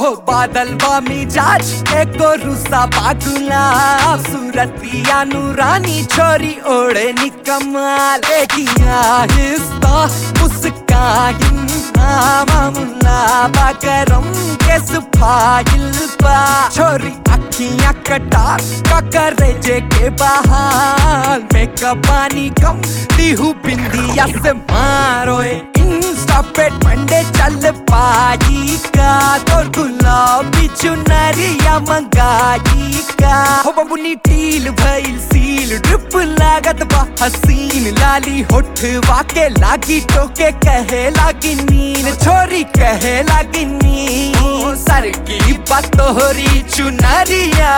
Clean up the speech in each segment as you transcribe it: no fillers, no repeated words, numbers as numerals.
हो बादल बा मिजाज एको रुसा बागुला सूरतिया नूरानी छोरी ओढ़े निकमाल एकिया हिस्सा मुस्कान मामला बाकरम के सुफाइल बा छोरी अखियां कटार ककरेजे के बहाल मेकअप पानी कम दिहू बिंदिया से मारोए इंस्टा पे मंडे चल पाई का तो गुलाबी चुनरिया मंगाई का हो बबुनी टील भइल सील ड्रिप लागत बा हसीन लाली होठवा के लागी टोके कहे लागी नीन छोरी कहे लागी नीन सर की बतोरी चुनरिया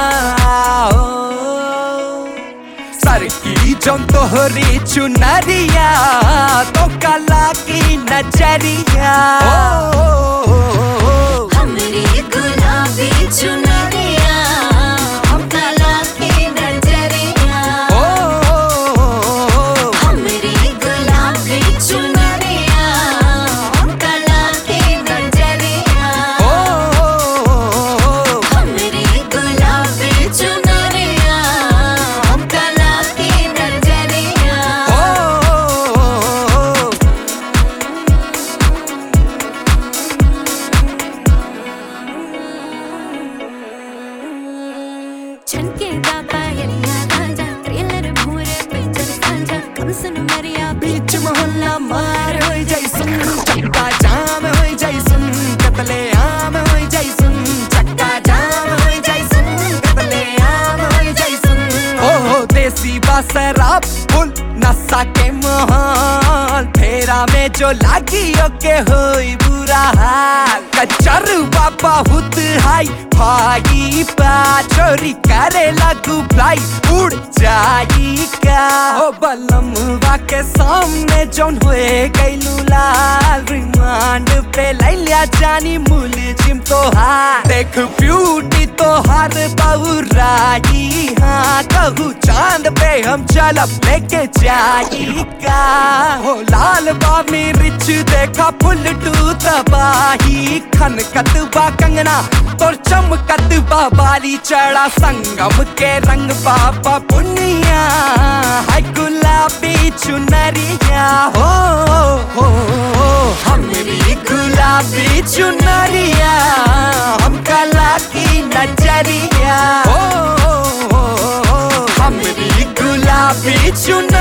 सर की जम तोहरी चुनरिया तो कला की नजरिया हमरी गुलाबी चुनरिया हम कला की नजरिया हमरी गुलाबी चुनरिया हम कला की नजरिया हमरी गुलाबी चुनरिया हम कला की नजरिया छनके दाता यलिया राजा ट्रेलर मोरे पे चल साजा कब सुन मरिया बीच मोहल्ला मार होई जैसन चक्का जाम होई जैसन कतले आम होई जैसन चक्का जाम होई जैसन कतले आम होई जैसन ओ देसी बसराब फुल नशा के माहौल फेरा में जो लागी ओके होई बुरा हाल कचर बाबा हुत हाई भागी पा चोरी करे लागू फ्लाई उड़ जाई का हो बलमवा के सामने जौन हुए गईलू लाल रिमांड पे लैलिया जानी मुलजिम तोहार देख ब्यूटी तोहार बहुराई हाँ कहू चांद पे हम चलब लेके जाई का हो लाल बामी रिच देखा फुल टू तबाही खन कतबा कंगना तोर चमकत बाबाली चढ़ा संगम के रंग बाबा पुनिया हाय गुलाबी चुनरिया हो हमरी गुलाबी चुनरिया हम कला की नजरिया हमरी गुलाबी चुनरिया